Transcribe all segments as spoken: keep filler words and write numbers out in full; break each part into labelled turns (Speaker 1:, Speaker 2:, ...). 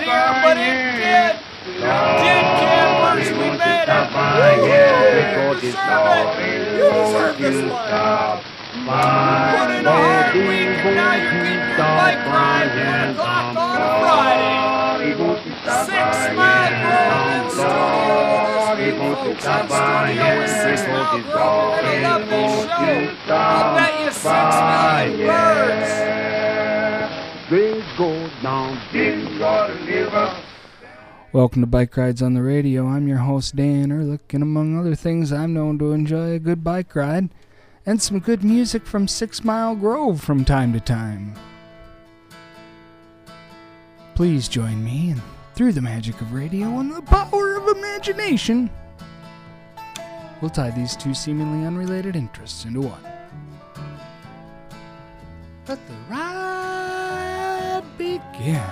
Speaker 1: get here, but it did. It did, campers. We made it. You deserve it. You deserve this one. You put in a hard week, and now you're getting your bike ride one o'clock on a Friday. Six Mile Grove in studio with us, you folks in studio with Six Mile Grove. You're gonna love this show. I'll bet you six million birds.
Speaker 2: Things go down, things gotta live up.
Speaker 3: Welcome to Bike Rides on the Radio. I'm your host, Dan Ehrlich, and among other things, I'm known to enjoy a good bike ride and some good music from Six Mile Grove from time to time. Please join me and through the magic of radio and the power of imagination, we'll tie these two seemingly unrelated interests into one. Let the ride begin.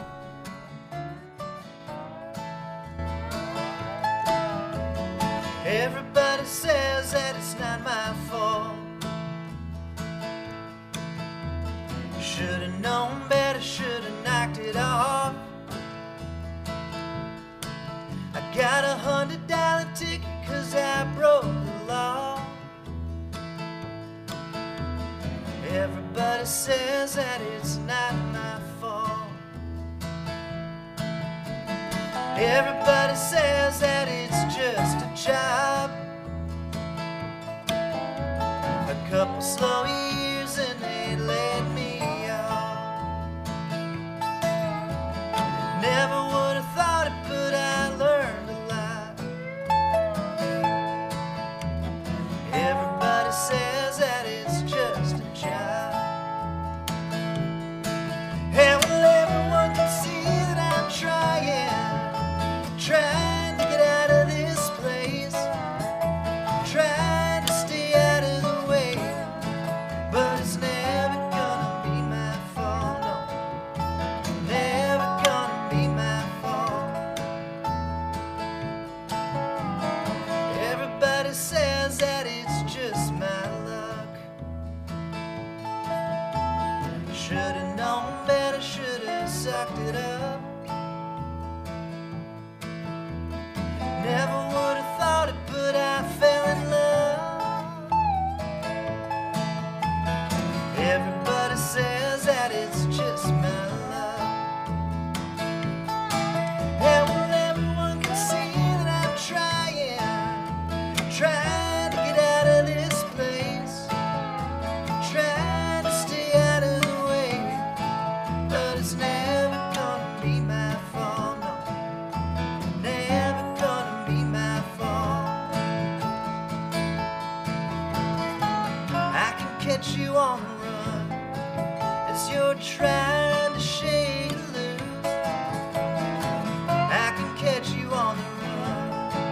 Speaker 4: Everybody says that it's not my fault. Should've known better, should've knocked it off. I got a hundred dollar ticket cause I broke the law. Everybody says that it's not my fault. Everybody says that it's just a job. A couple slow years and they let me off. Never would have thought it, but I learned a lot. Everybody says that it's just a job. And well, everyone can see that I'm trying, trying to get out of this place, trying to stay out of the way, but it's never gonna be my fault, no, never gonna be my fault. Everybody says that it's just my luck. Should've known better, should've sucked it up. Never would have thought it, but I fell in love. Everybody says that it's just my luck. And well, everyone can see that I'm trying, trying to get out of this place, trying to stay out of the way, but it's never gonna be my fault, no, never gonna be my fault. I can catch you on the run as you're trying to shake loose. I can catch you on the run.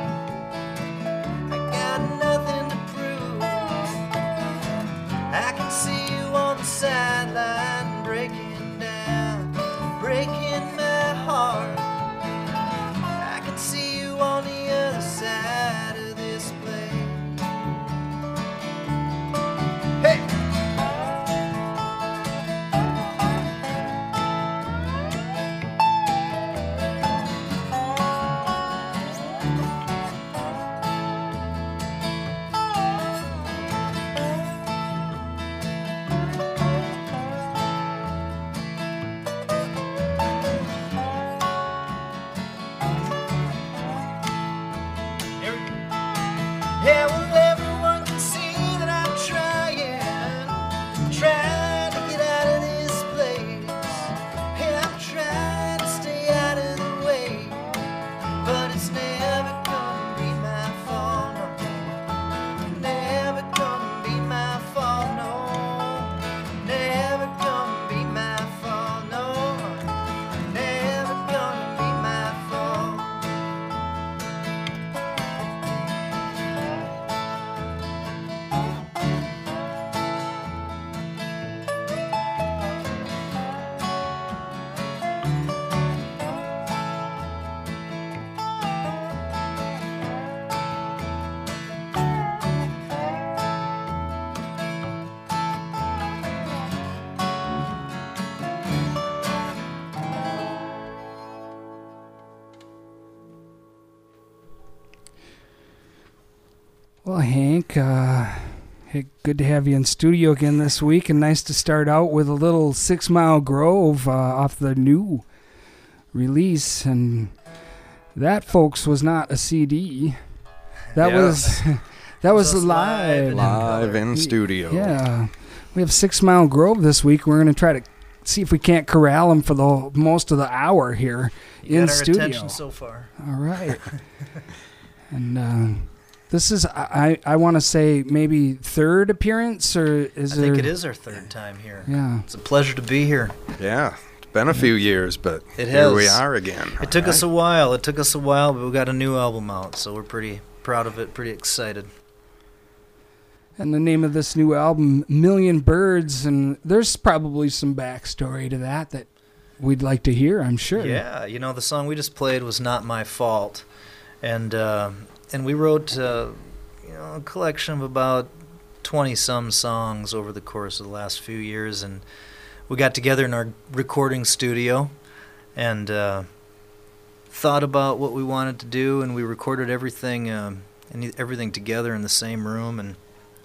Speaker 4: I got nothing to prove. I can see you on the sideline breaking down, breaking my heart. I can see you on the other side of this place. Hey!
Speaker 3: Well, Hank, uh, hey, good to have you in studio again this week, and nice to start out with a little Six Mile Grove uh, off the new release. And that, folks, was not a C D. That
Speaker 5: Yeah.
Speaker 3: was that was
Speaker 5: Just
Speaker 3: live.
Speaker 5: Live in studio.
Speaker 3: Yeah, we have Six Mile Grove this week. We're going to try to see if we can't corral them for the whole- most of the hour here
Speaker 6: You
Speaker 3: in
Speaker 6: got our
Speaker 3: studio.
Speaker 6: attention so far.
Speaker 3: All right. And uh, this is, I, I want to say, maybe third appearance, or is
Speaker 6: I
Speaker 3: there?
Speaker 6: think it is our third time here.
Speaker 3: Yeah.
Speaker 6: It's a pleasure to be here.
Speaker 5: Yeah. It's been a few years, but
Speaker 6: It
Speaker 5: here
Speaker 6: has.
Speaker 5: we are again.
Speaker 6: It took us a while. It took us a while, but we got a new album out, so we're pretty proud of it, pretty excited.
Speaker 3: And the name of this new album, Million Birds, and there's probably some backstory to that that we'd like to hear, I'm sure.
Speaker 6: Yeah, you know, the song we just played was Not My Fault. And uh, and we wrote uh, you know, a collection of about twenty-some songs over the course of the last few years. And we got together in our recording studio and uh, thought about what we wanted to do, and we recorded everything, um, and everything together in the same room. And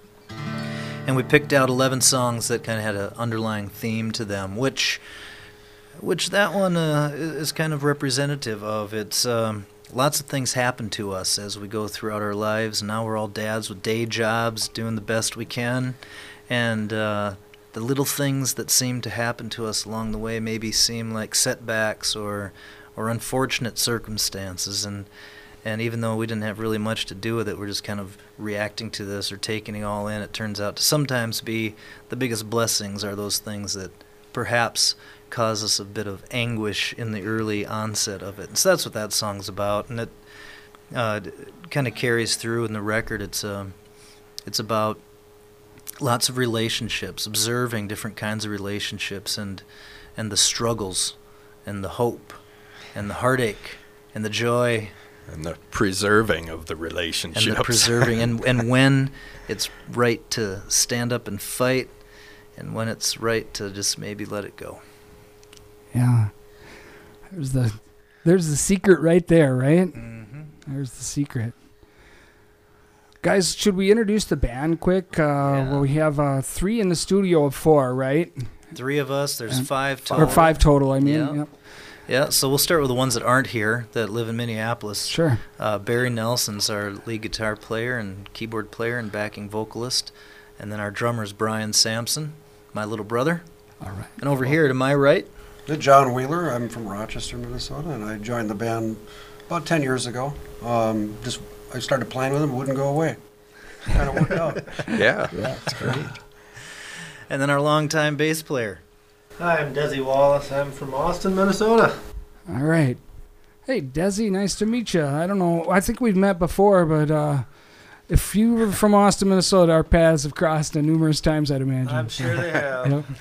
Speaker 6: And we picked out eleven songs that kind of had an underlying theme to them, which which that one uh, is kind of representative of. It's um, lots of things happen to us as we go throughout our lives. Now we're all dads with day jobs, doing the best we can. And uh, the little things that seem to happen to us along the way maybe seem like setbacks or, or unfortunate circumstances. And And even though we didn't have really much to do with it, we're just kind of reacting to this or taking it all in. It turns out to sometimes be the biggest blessings are those things that perhaps cause us a bit of anguish in the early onset of it. And so that's what that song's about. And it uh, kind of carries through in the record. It's um, it's about lots of relationships, observing different kinds of relationships and and the struggles and the hope and the heartache and the joy.
Speaker 5: And the preserving of the relationships.
Speaker 6: And the preserving, and, and when it's right to stand up and fight, and when it's right to just maybe let it go.
Speaker 3: Yeah. There's the, there's the secret right there, right?
Speaker 6: Mm-hmm.
Speaker 3: There's the secret. Guys, should we introduce the band quick? Uh,
Speaker 6: Yeah.
Speaker 3: Well, we have uh, three in the studio of four, right?
Speaker 6: Three of us, there's
Speaker 3: And-
Speaker 6: five total.
Speaker 3: Or five total, I mean.
Speaker 6: Yeah.
Speaker 3: Yep.
Speaker 6: Yeah, so we'll start with the ones that aren't here, that live in Minneapolis.
Speaker 3: Sure.
Speaker 6: Uh, Barry Nelson's our lead guitar player and keyboard player and backing vocalist. And then our drummer's Brian Sampson, my little brother.
Speaker 3: All right.
Speaker 6: And over here to my right,
Speaker 7: John Wheeler. I'm from Rochester, Minnesota, and I joined the band about ten years ago. Um, just I started playing with them, it wouldn't go away. Kind of worked out.
Speaker 5: Yeah.
Speaker 3: Yeah, that's great.
Speaker 6: and then our longtime bass player.
Speaker 8: Hi, I'm Desi Wallace. I'm from Austin, Minnesota.
Speaker 3: All right. Hey, Desi, nice to meet you. I don't know. I think we've met before, but uh, if you were from Austin, Minnesota, our paths have crossed uh, numerous times, I'd imagine.
Speaker 8: I'm sure they have.
Speaker 3: Yep.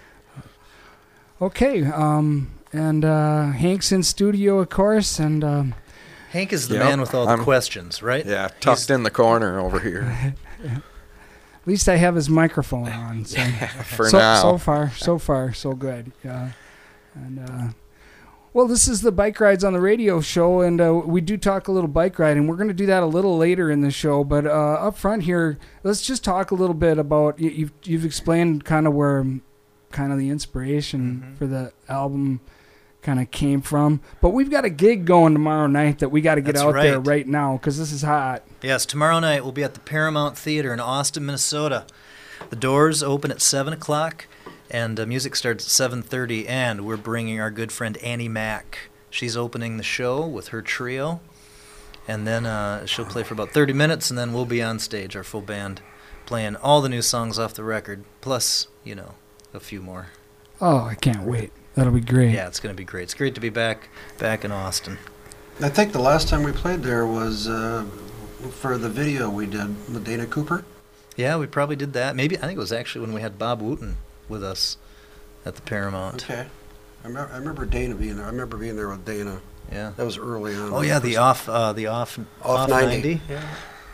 Speaker 3: Okay. Um, and uh, Hank's in studio, of course, and um,
Speaker 6: Hank is the
Speaker 5: Yep,
Speaker 6: man with all the
Speaker 5: I'm-
Speaker 6: questions, right?
Speaker 5: Yeah, tucked in the corner over here.
Speaker 3: at least I have his microphone on. So.
Speaker 5: For
Speaker 3: so,
Speaker 5: now.
Speaker 3: So far, so far, so good. Yeah. And uh, well, this is the Bike Rides on the Radio show, and uh, we do talk a little bike riding. We're going to do that a little later in the show, but uh, up front here, let's just talk a little bit about you, you've you've explained kind of where um, kind of the inspiration
Speaker 6: Mhm.
Speaker 3: for the album kind of came from. But we've got a gig going tomorrow night that we got to get
Speaker 6: That's
Speaker 3: out there
Speaker 6: right.
Speaker 3: right now because this is hot.
Speaker 6: Yes, tomorrow night we'll be at the Paramount Theater in Austin, Minnesota. The doors open at seven o'clock, and uh, music starts at seven thirty, and we're bringing our good friend Annie Mack. She's opening the show with her trio, and then uh, she'll play for about thirty minutes, and then we'll be on stage, our full band, playing all the new songs off the record, plus, you know, a few more.
Speaker 3: Oh, I can't wait. That'll be great.
Speaker 6: Yeah, it's going to be great. It's great to be back back in Austin.
Speaker 7: I think the last time we played there was uh, for the video we did with Dana Cooper.
Speaker 6: Yeah, we probably did that. Maybe, I think it was actually when we had Bob Wooten with us at the Paramount.
Speaker 7: Okay. I, me- I remember Dana being there. I remember being there with Dana.
Speaker 6: Yeah.
Speaker 7: That was early on.
Speaker 6: Oh yeah, the off, uh, the off,
Speaker 7: Off ninety.
Speaker 6: Yeah.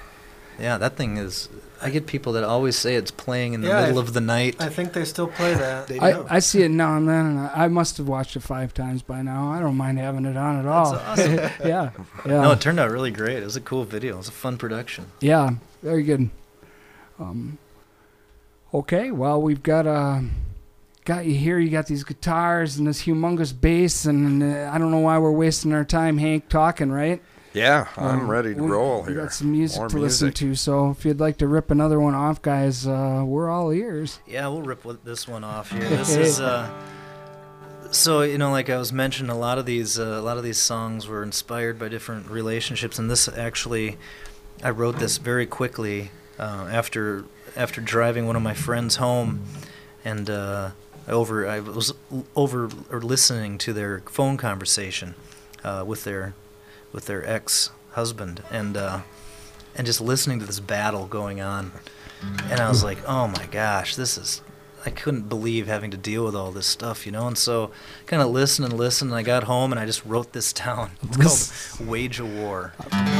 Speaker 6: Yeah, that thing is. I get people that always say it's playing in the
Speaker 8: Yeah,
Speaker 6: middle
Speaker 8: I-
Speaker 6: of the night.
Speaker 8: I think they still play that.
Speaker 7: They
Speaker 3: I,
Speaker 7: do.
Speaker 3: I see it now and then, and I, I must have watched it five times by now. I don't mind having it on at all.
Speaker 6: That's awesome.
Speaker 3: yeah, yeah,
Speaker 6: No, it turned out really great. It was a cool video. It was a fun production.
Speaker 3: yeah, very good. Um, okay, well, we've got uh, got you here. You got these guitars and this humongous bass, and uh, I don't know why we're wasting our time, Hank, talking, right?
Speaker 5: Yeah, I'm
Speaker 3: Um,
Speaker 5: ready to
Speaker 3: we-
Speaker 5: roll
Speaker 3: We
Speaker 5: here.
Speaker 3: got some music
Speaker 5: More
Speaker 3: to listen
Speaker 5: music.
Speaker 3: to, so if you'd like to rip another one off, guys, uh, we're all ears.
Speaker 6: Yeah, we'll rip with this one off here. This is uh, so you know, like I was mentioning, a lot of these uh, a lot of these songs were inspired by different relationships, and this actually, I wrote this very quickly uh, after after driving one of my friends home, and uh, over I was l- over or listening to their phone conversation uh, with their with their ex-husband, and uh, and just listening to this battle going on. And I was like, oh my gosh, this is, I couldn't believe having to deal with all this stuff, you know? And so kind of listen and listen, and I got home and I just wrote this down. It's called Wage a War.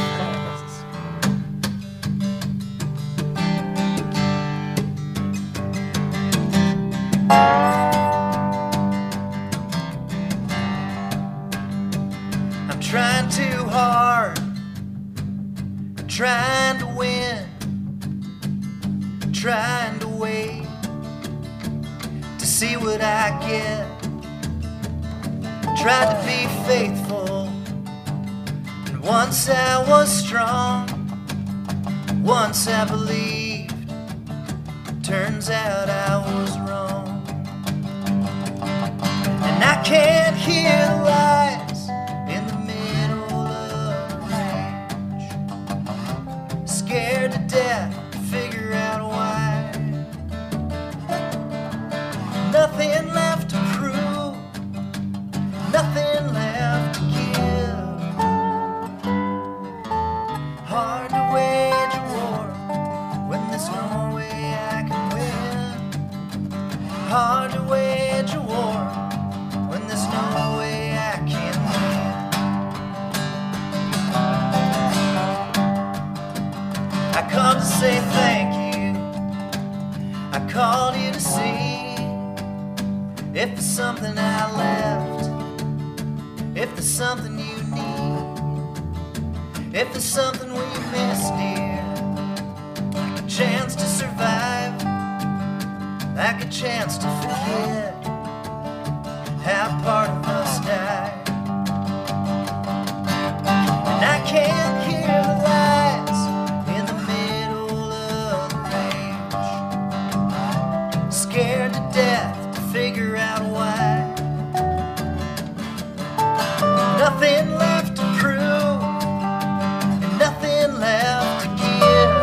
Speaker 6: I'm trying too hard, I'm trying to win, trying to wait to see what I get. Tried to be faithful, and once I was strong, once I believed. Turns out I was wrong, and I can't hear the lies in the middle of the range. Scared to death to figure out why. Nothing left to prove, nothing left to give. Hard to wage a war when there's no way I can win. Hard to wage a war when there's no way I can win. I come to say thank you. I called you to see if there's something I left, if there's something you need, if there's something we missed, dear, like a chance to survive, like a chance to forget how part of us died. And I can't hear the lies in the middle of the range. Scared to death to figure out why. Nothing left to prove, and nothing left to give.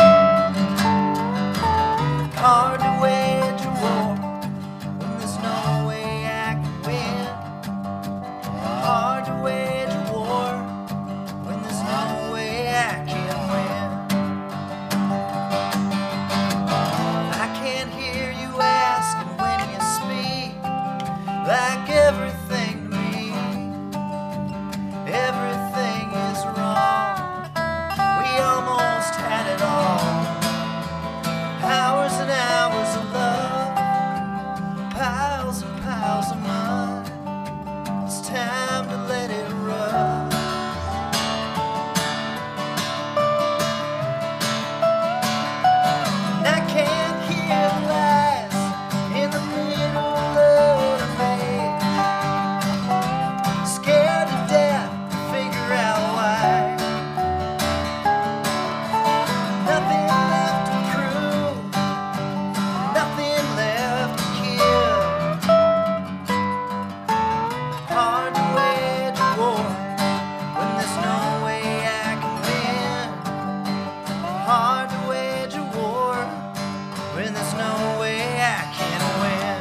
Speaker 6: Hard to wage a war when there's no way I can win. Hard to wage a war when there's no way I can win. I can't hear you asking when you speak, like everything to me, everything is wrong. We almost had it all. Hours and hours of love, piles and piles of mud. It's time to let it run. And I can't hear the lies in the middle of the range. Scared to death to figure out why. Nothing left to prove, nothing left to give. Hard to wage a war when there's no way I can win. Hard to wage a war when there's no way I can win.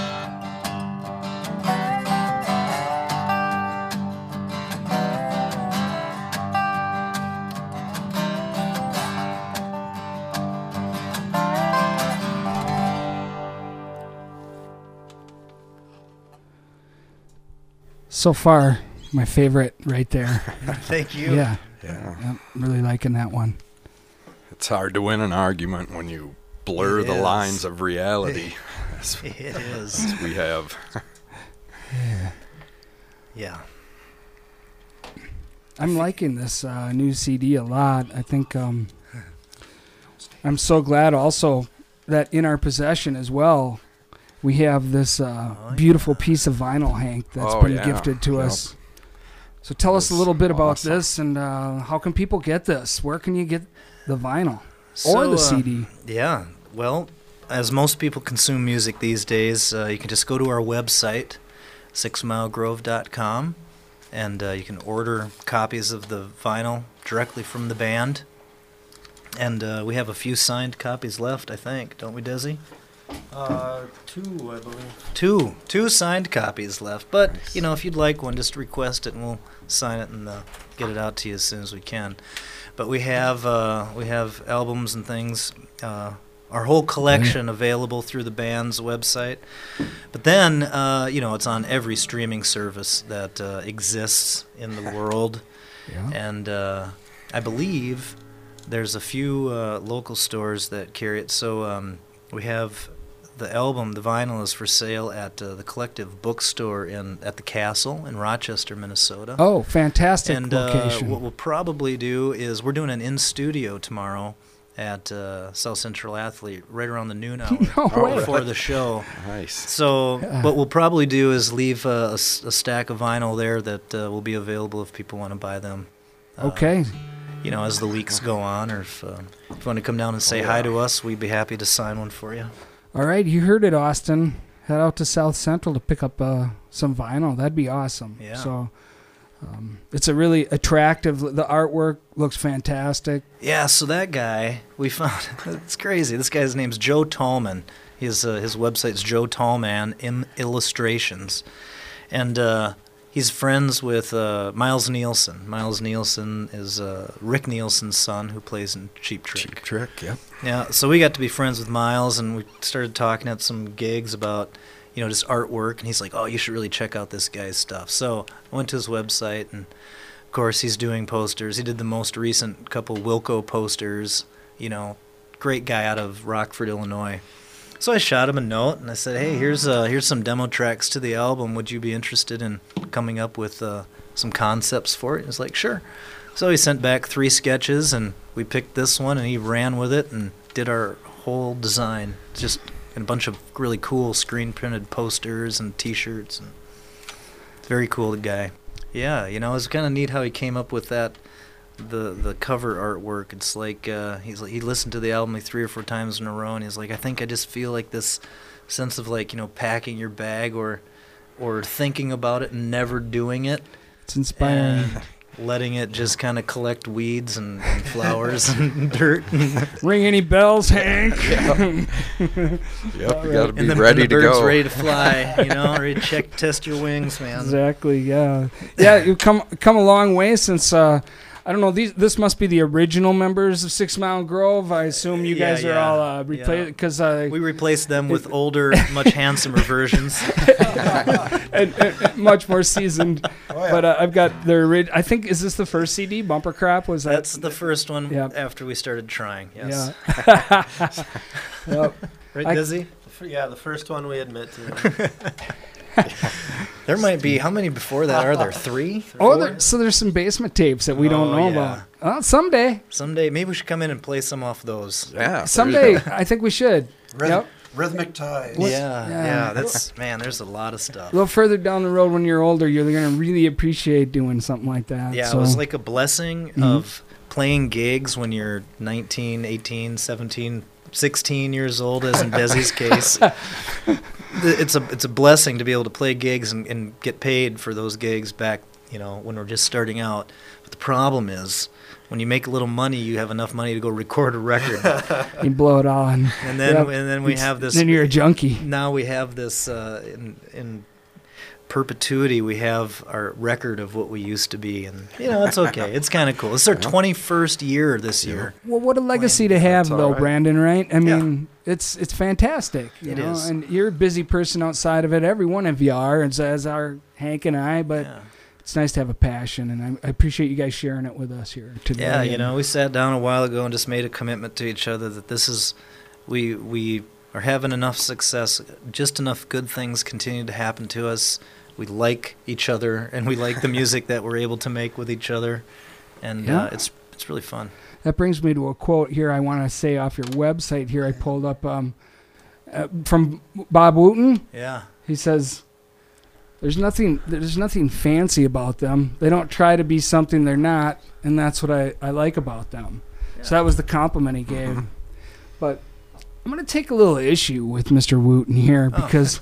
Speaker 3: So far, my favorite right there.
Speaker 6: Thank you.
Speaker 3: Yeah,
Speaker 5: Yeah,
Speaker 3: I'm really liking that one.
Speaker 5: it's It's hard to win an argument when you blur
Speaker 6: It
Speaker 5: the
Speaker 6: is.
Speaker 5: lines of reality. as,
Speaker 6: It is.
Speaker 5: as we have.
Speaker 6: Yeah.
Speaker 3: I'm liking this uh, new C D a lot. I think um, I'm so glad also that in our possession as well, we have this uh,
Speaker 6: Oh,
Speaker 3: beautiful piece of vinyl, Hank, that's
Speaker 5: Oh,
Speaker 3: been
Speaker 5: yeah.
Speaker 3: gifted to
Speaker 5: Yep.
Speaker 3: us. So tell us a little bit about
Speaker 5: awesome.
Speaker 3: this and uh, how can people get this? Where can you get the vinyl or
Speaker 6: So,
Speaker 3: the
Speaker 6: uh,
Speaker 3: C D?
Speaker 6: Yeah. Well, as most people consume music these days, uh, you can just go to our website, six mile grove dot com, and uh, you can order copies of the vinyl directly from the band. And uh, we have a few signed copies left, I think, don't we, Desi?
Speaker 8: Uh, two, I believe.
Speaker 6: Two, two signed copies left. But you know, if you'd like one, just request it, and we'll sign it and uh, get it out to you as soon as we can. But we have uh, we have albums and things, uh, our whole collection available through the band's website. But then, uh, you know, it's on every streaming service that uh, exists in the world,
Speaker 3: Yeah.
Speaker 6: and uh, I believe there's a few uh, local stores that carry it. So um, we have. The album, the vinyl, is for sale at uh, the Collective Bookstore in at the Castle in Rochester, Minnesota.
Speaker 3: Oh, fantastic
Speaker 6: and uh,
Speaker 3: location.
Speaker 6: what we'll probably do is we're doing an in studio tomorrow at uh, South Central Athlete right around the noon hour
Speaker 3: No way.
Speaker 6: before the show.
Speaker 5: Nice.
Speaker 6: So what we'll probably do is leave uh, a, s- a stack of vinyl there that uh, will be available if people want to buy them. Uh,
Speaker 3: Okay.
Speaker 6: You know, as the weeks go on, or if, uh, if you want to come down and say hi to us, we'd be happy to sign one for you.
Speaker 3: All right, you heard it, Austin. Head out to South Central to pick up uh, some vinyl. That'd be awesome.
Speaker 6: Yeah.
Speaker 3: So um, it's a really attractive. The artwork looks fantastic.
Speaker 6: Yeah, so that guy, we found, it's crazy. This guy's name's Joe Tallman. His, uh, his website's Joe Tallman in Illustrations. And uh, he's friends with uh, Miles Nielsen. Miles Nielsen is uh, Rick Nielsen's son who plays in Cheap Trick.
Speaker 5: Cheap Trick, yep.
Speaker 6: Yeah, so we got to be friends with Miles, and we started talking at some gigs about, you know, just artwork. And he's like, oh, you should really check out this guy's stuff. So I went to his website, and of course he's doing posters. He did the most recent couple Wilco posters, you know, great guy out of Rockford, Illinois. So I shot him a note, and I said, hey, here's uh, here's some demo tracks to the album. Would you be interested in coming up with uh, some concepts for it? He's like, sure. So he sent back three sketches, and we picked this one, and he ran with it and did our whole design. Just a bunch of really cool screen-printed posters and T-shirts. And very cool, the guy. Yeah, you know, it was kind of neat how he came up with that, the the cover artwork. It's like uh, he's like, he listened to the album like three or four times in a row, and he's like, I think I just feel like this sense of like, you know, packing your bag or or thinking about it and never doing it.
Speaker 3: It's inspiring.
Speaker 6: And letting it just kind of collect weeds and, and flowers and dirt.
Speaker 3: Ring any bells, Hank?
Speaker 5: Yep, you got to be
Speaker 6: and the,
Speaker 5: ready
Speaker 6: and the
Speaker 5: to
Speaker 6: bird's
Speaker 5: go.
Speaker 6: ready to fly, you know, ready to check, test your wings, man.
Speaker 3: Exactly. Yeah. Yeah. You come come a long way since. Uh, I don't know. These this must be the original members of Six Mile Grove. I assume you
Speaker 6: Yeah,
Speaker 3: guys are
Speaker 6: yeah,
Speaker 3: all uh, replaced because uh,
Speaker 6: We replaced them with older, much handsomer versions.
Speaker 3: and, and much more seasoned.
Speaker 7: Oh, yeah.
Speaker 3: But uh, I've got their. Orig- I think is this the first C D? Bumper Crop was that?
Speaker 6: That's the first one
Speaker 3: Yeah.
Speaker 6: after we started trying. Yes.
Speaker 3: Yeah. Yep.
Speaker 6: Right,
Speaker 3: I-
Speaker 6: Dizzy?
Speaker 8: F- Yeah, the first one we admit to.
Speaker 6: There might be, how many before that are there? Three?
Speaker 3: Oh,
Speaker 6: Four?
Speaker 3: there, so there's some basement tapes that we don't
Speaker 6: Oh,
Speaker 3: know
Speaker 6: yeah.
Speaker 3: about. Well, someday,
Speaker 6: Someday, maybe we should come in and play some off those.
Speaker 5: Yeah. there you
Speaker 3: someday,
Speaker 5: go.
Speaker 3: I think we should.
Speaker 7: Rhyth-
Speaker 3: Yep.
Speaker 7: Rhythmic ties.
Speaker 6: Yeah,
Speaker 3: Yeah.
Speaker 6: yeah, that's, man, there's a lot of stuff.
Speaker 3: A little further down the road when you're older, you're going to really appreciate doing something like that.
Speaker 6: Yeah,
Speaker 3: so.
Speaker 6: it was like a blessing
Speaker 3: Mhm.
Speaker 6: of playing gigs when you're nineteen, eighteen, seventeen, sixteen years old, as in Desi's case. The- It's a it's a blessing to be able to play gigs and, and get paid for those gigs back, you know, when we're just starting out. But the problem is, when you make a little money, you have enough money to go record a record,
Speaker 3: you blow it on.
Speaker 6: and then
Speaker 3: Yep.
Speaker 6: and then we
Speaker 3: It's-
Speaker 6: have this.
Speaker 3: Then you're a junkie.
Speaker 6: Now we have this uh, in in perpetuity. We have our record of what we used to be, and you know it's okay. It's kind of cool. It's our twenty-first year this year.
Speaker 3: Well, what a legacy to have,
Speaker 5: all
Speaker 3: though,
Speaker 5: right.
Speaker 3: Brandon. Right? I mean, it's it's fantastic. You
Speaker 6: It
Speaker 3: know?
Speaker 6: is.
Speaker 3: And you're a busy person outside of it. Every one of you are, as as are Hank and I. But
Speaker 6: Yeah.
Speaker 3: it's nice to have a passion, and I, I appreciate you guys sharing it with us here today.
Speaker 6: Yeah, you
Speaker 3: And-
Speaker 6: know, we sat down a while ago and just made a commitment to each other that this is, we we are having enough success, just enough good things continue to happen to us. We like each other, and we like the music that we're able to make with each other, and
Speaker 3: Yeah.
Speaker 6: uh, it's it's really fun.
Speaker 3: That brings me to a quote here I want to say off your website here. I pulled up um, uh, from Bob Wooten.
Speaker 6: Yeah.
Speaker 3: He says, "There's nothing. There's nothing fancy about them. They don't try to be something they're not, and that's what I, I like about them." So that was the compliment he gave. But I'm going to take a little issue with Mister Wooten here because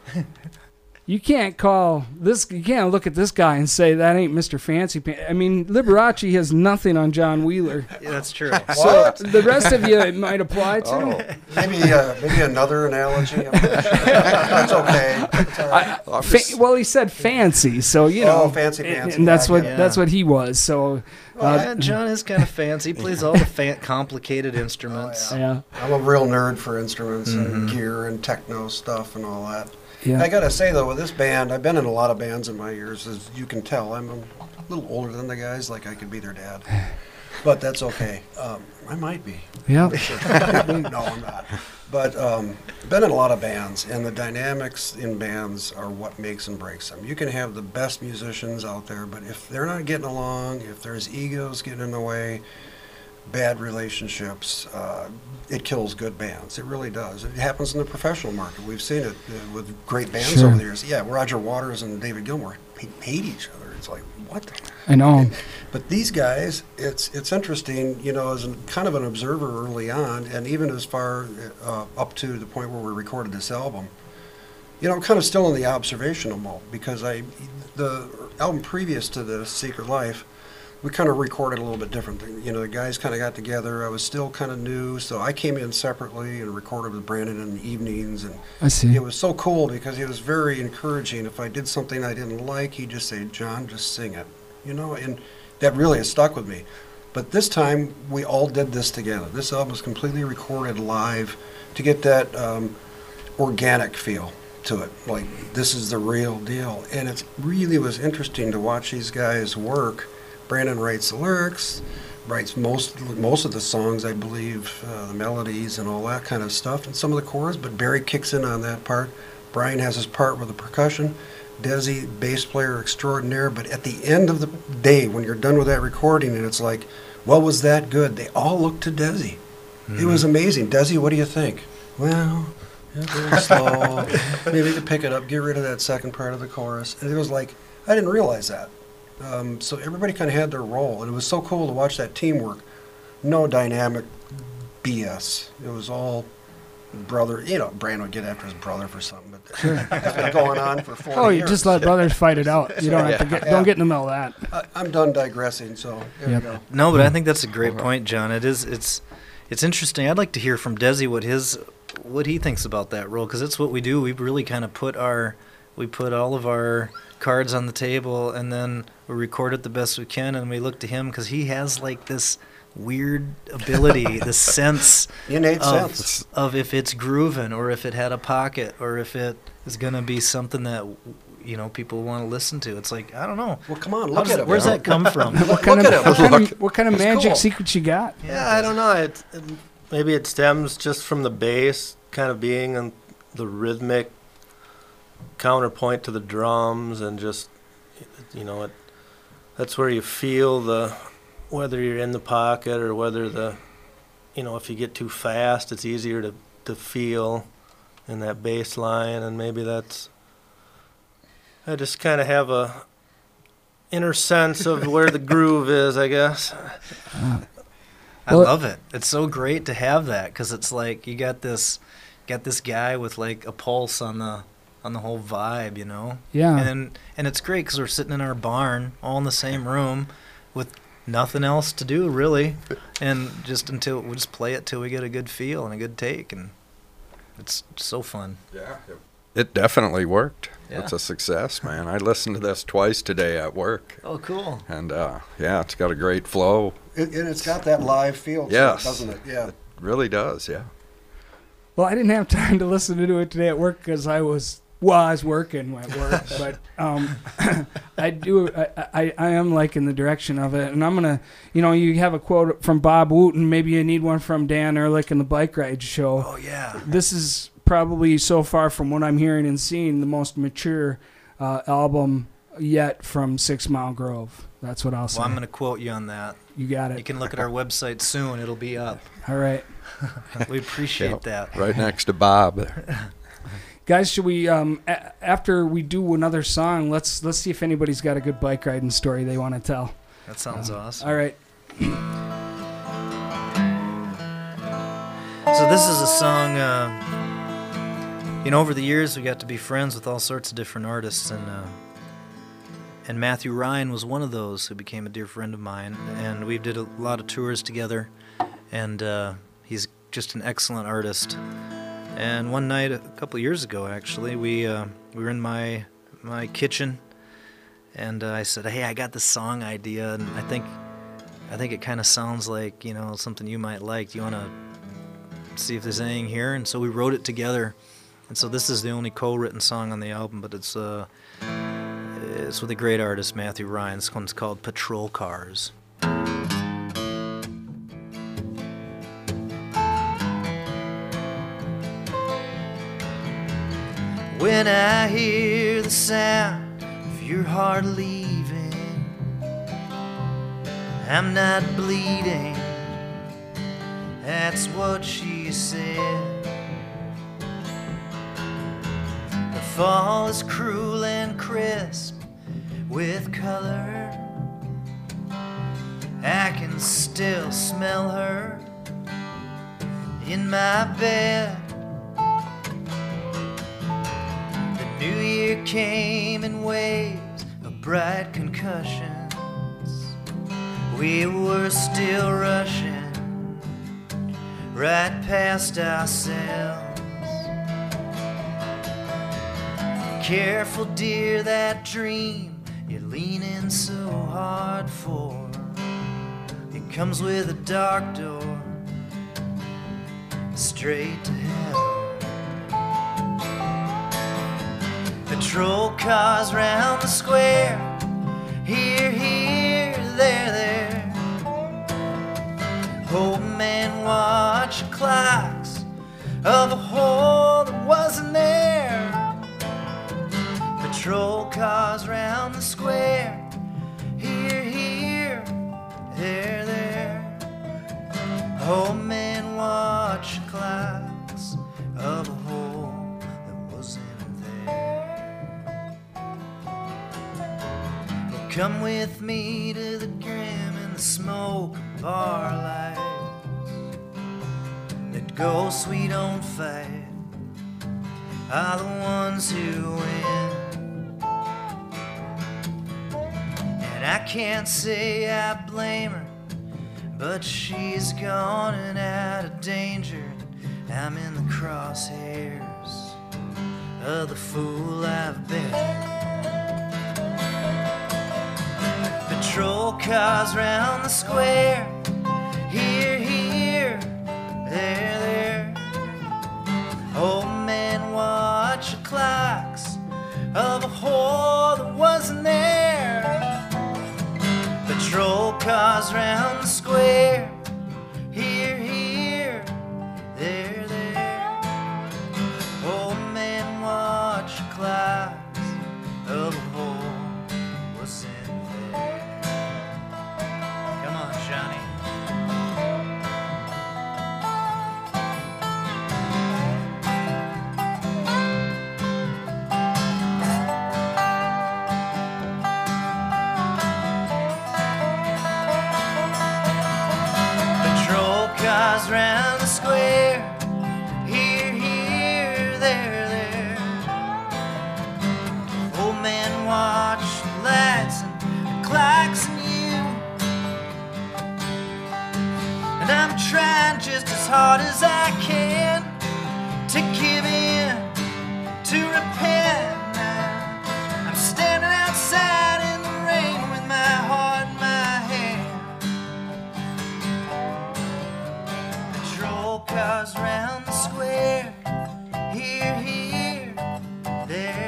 Speaker 3: you can't call this. You can't look at this guy and say that ain't Mister Fancy Pants. I mean, Liberace has nothing on John Wheeler.
Speaker 6: Yeah, that's true.
Speaker 3: So the rest of you it might apply to.
Speaker 7: Oh, maybe uh, maybe another analogy. I'm not sure. That's okay. It's all right.
Speaker 3: I, fa- well, he said fancy, so you know,
Speaker 7: Oh, fancy,
Speaker 3: and-
Speaker 7: fancy,
Speaker 3: and that's
Speaker 7: yeah,
Speaker 3: what
Speaker 6: yeah.
Speaker 3: that's what he was. So,
Speaker 6: Well,
Speaker 3: uh,
Speaker 6: yeah, John is kind of fancy. He plays all the fan- complicated instruments.
Speaker 7: Oh,
Speaker 3: yeah,
Speaker 7: I'm a real nerd for instruments and
Speaker 6: Mhm.
Speaker 7: gear and techno stuff and all that.
Speaker 3: yeah.
Speaker 7: I gotta say though, with this band, I've been in a lot of bands in my years, as you can tell. I'm a little older than the guys, like I could be their dad, but that's okay. Um, I might be.
Speaker 3: yeah.
Speaker 7: No, I'm not. But um, been in a lot of bands, and the dynamics in bands are what makes and breaks them. You can have the best musicians out there, but if they're not getting along, if there's egos getting in the way, bad relationships, uh, it kills good bands. It really does. It happens in the professional market. We've seen it uh, with great bands
Speaker 3: Sure.
Speaker 7: over the years. Yeah, Roger Waters and David Gilmour hate, hate each other. It's like, what the
Speaker 3: I know.
Speaker 7: but these guys, it's it's interesting, you know, as an, kind of an observer early on, and even as far uh, up to the point where we recorded this album, you know, I'm kind of still in the observational mode because I, the album previous to this, Secret Life, we kind of recorded a little bit different. You know, the guys kind of got together. I was still kind of new, so I came in separately and recorded with Brandon in the evenings, and
Speaker 3: I see.
Speaker 7: it was so cool because he was very encouraging. If I did something I didn't like, he'd just say, "John, just sing it," you know, and that really has stuck with me. But this time, we all did this together. This album was completely recorded live to get that um, organic feel to it. Like, this is the real deal. And it really was interesting to watch these guys work. Brandon writes the lyrics, writes most most of the songs, I believe, uh, the melodies and all that kind of stuff, and some of the chorus, but Barry kicks in on that part. Brian has his part with the percussion. Desi, bass player extraordinaire, but at the end of the day, when you're done with that recording and it's like, what was that good? They all look to Desi. Mm-hmm. It was amazing. Desi, what do you think? Well, yeah, very slow. Maybe to pick it up, get rid of that second part of the chorus. And it was like, I didn't realize that. Um, so everybody kind of had their role, and it was so cool to watch that teamwork. No dynamic B S. It was all brother. You know, Brandon would get after his brother for something, but it's been going on for forty
Speaker 3: Oh, you
Speaker 7: years.
Speaker 3: just let brothers fight it out. You don't have to get.
Speaker 7: Yeah.
Speaker 3: Don't get in the middle of that.
Speaker 7: I, I'm done digressing, so there
Speaker 3: Yep.
Speaker 7: we go.
Speaker 6: No, but I think that's a great point, John. It is. It's. It's interesting. I'd like to hear from Desi what his, what he thinks about that role, because it's what we do. We really kind of put our, we put all of our cards on the table, and then we record it the best we can, and we look to him because he has like this weird ability, the sense
Speaker 7: Innate
Speaker 6: of,
Speaker 7: sense.
Speaker 6: of if it's grooving or if it had a pocket or if it is going to be something that, you know, people want to listen to. It's like, I don't know.
Speaker 7: Well, come on,
Speaker 6: How
Speaker 7: look
Speaker 6: does
Speaker 7: at
Speaker 6: it-
Speaker 7: it.
Speaker 6: where's
Speaker 7: man.
Speaker 6: that come from?
Speaker 3: What
Speaker 7: Look
Speaker 3: kind of
Speaker 7: at it.
Speaker 3: what kind
Speaker 7: Look.
Speaker 3: of, what kind of
Speaker 7: It's
Speaker 3: magic
Speaker 7: cool.
Speaker 3: secrets you got?
Speaker 8: Yeah, I don't know. It, it maybe it stems just from the bass kind of being on the rhythmic counterpoint to the drums, and just, you know, it that's where you feel the, whether you're in the pocket or whether the, you know, if you get too fast, it's easier to to feel in that bass line, and maybe that's, I just kind of have a inner sense of where the groove is, I guess.
Speaker 6: I
Speaker 3: Well-
Speaker 6: love it. It's so great to have that because it's like you got this, got this guy with like a pulse on the, on the whole vibe, you know.
Speaker 3: Yeah.
Speaker 6: And then, and it's great because we're sitting in our barn, all in the same room, with nothing else to do really, and just until we just play it till we get a good feel and a good take, and it's so fun.
Speaker 5: Yeah. It definitely worked.
Speaker 6: Yeah.
Speaker 5: It's a success, man. I listened to this twice today at work.
Speaker 6: Oh, cool.
Speaker 5: And uh, yeah, it's got a great flow.
Speaker 7: It, and it's got that live feel, to it,
Speaker 5: Yes.
Speaker 7: doesn't it? Yeah.
Speaker 5: Really does, yeah.
Speaker 3: Well, I didn't have time to listen to it today at work because I was Well, I was working at work, but um, I do. I, I I am liking the direction of it, and I'm gonna. You know, you have a quote from Bob Wooten. Maybe you need one from Dan Ehrlich in the Bike Ride Show.
Speaker 6: Oh yeah.
Speaker 3: This is probably so far from what I'm hearing and seeing the most mature uh, album yet from Six Mile Grove. That's what I'll say.
Speaker 6: Well, I'm going to quote you on that.
Speaker 3: You got it.
Speaker 6: You can look at our website soon. It'll be up.
Speaker 3: All right.
Speaker 6: We appreciate
Speaker 5: Yep,
Speaker 6: that.
Speaker 5: Right next to Bob there.
Speaker 3: Guys, should we, um, a- after we do another song, let's let's see if anybody's got a good bike riding story they want to tell.
Speaker 6: That sounds awesome.
Speaker 3: All right.
Speaker 6: So this is a song, uh, you know, over the years we got to be friends with all sorts of different artists, and uh, and Matthew Ryan was one of those who became a dear friend of mine, and we did a lot of tours together, and uh, he's just an excellent artist. And one night, a couple of years ago actually, we uh, we were in my my kitchen, and uh, I said, "Hey, I got this song idea, and I think I think it kind of sounds like, you know, something you might like. Do you want to see if there's anything here?" And so we wrote it together, and so this is the only co-written song on the album, but it's uh it's with a great artist, Matthew Ryan. This one's called Patrol Cars. When I hear the sound of your heart leaving, I'm not bleeding. That's what she said. The fall is cruel and crisp with color. I can still smell her in my bed. The new year came in waves of bright concussions. We were still rushing right past ourselves. Careful, dear, that dream you're leaning so hard for. It comes with a dark door straight to hell. Patrol cars round the square, here, here, there, there. Old man watch clocks of a hole that wasn't there. Patrol cars round the square, here, here, there, there. Old man watch clocks of a hole that wasn't there. Well, come with me to the grim and the smoke bar lights that go sweet don't fight are the ones who win. And I can't say I blame her, but she's gone and out of danger. I'm in the crosshairs of the fool I've been. Patrol cars round the square, here, here, there, there. Old man watch the clocks of a whore that wasn't there. Patrol cars round the square, here, here, there, there. Old man watch the clocks of a whore wasn't there. Come on, Johnny. Cars round the square, here, here, there, there. Old man watch the lights and the clocks and you. And I'm trying just as hard as I can to give in, to repent. I'm standing outside in the rain with my heart in my hand. Patrol cars round the square, here, here, there.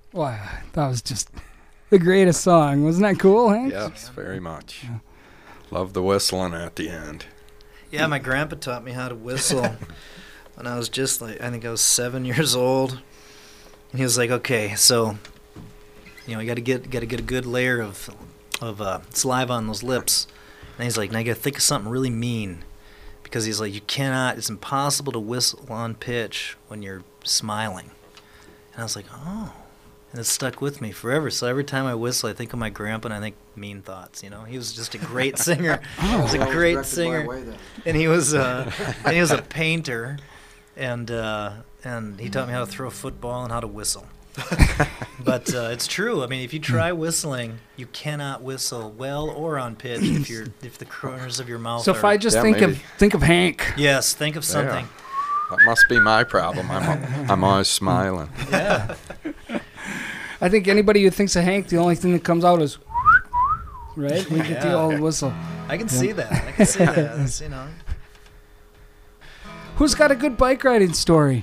Speaker 3: Wow, that was just the greatest song. Wasn't that cool, Hank?
Speaker 5: Yes, very much. Love the whistling at the end.
Speaker 6: Yeah, my grandpa taught me how to whistle when I was just like, I think I was seven years old. And he was like, okay, so, you know, you got to get got to get a good layer of of uh, saliva on those lips. And he's like, now you got to think of something really mean. Because he's like, you cannot, it's impossible to whistle on pitch when you're smiling. And I was like, oh. And it stuck with me forever. So every time I whistle, I think of my grandpa and I think mean thoughts, you know. He was just a great singer. He was a great singer. And he was uh, and he was a painter. And uh, and he taught me how to throw a football and how to whistle. But uh, it's true. I mean, if you try whistling, you cannot whistle well or on pitch if you're if the corners of your mouth.
Speaker 3: So
Speaker 6: are,
Speaker 3: if I just
Speaker 5: Yeah,
Speaker 3: think
Speaker 5: maybe.
Speaker 3: of think of Hank.
Speaker 6: yes, think of something.
Speaker 5: That must be my problem. I'm, I'm always smiling.
Speaker 6: Yeah.
Speaker 3: I think anybody who thinks of Hank, the only thing that comes out is right. We get the
Speaker 6: Yeah.
Speaker 3: old whistle.
Speaker 6: I can see that. I can see that. It's, you know.
Speaker 3: Who's got a good bike riding story?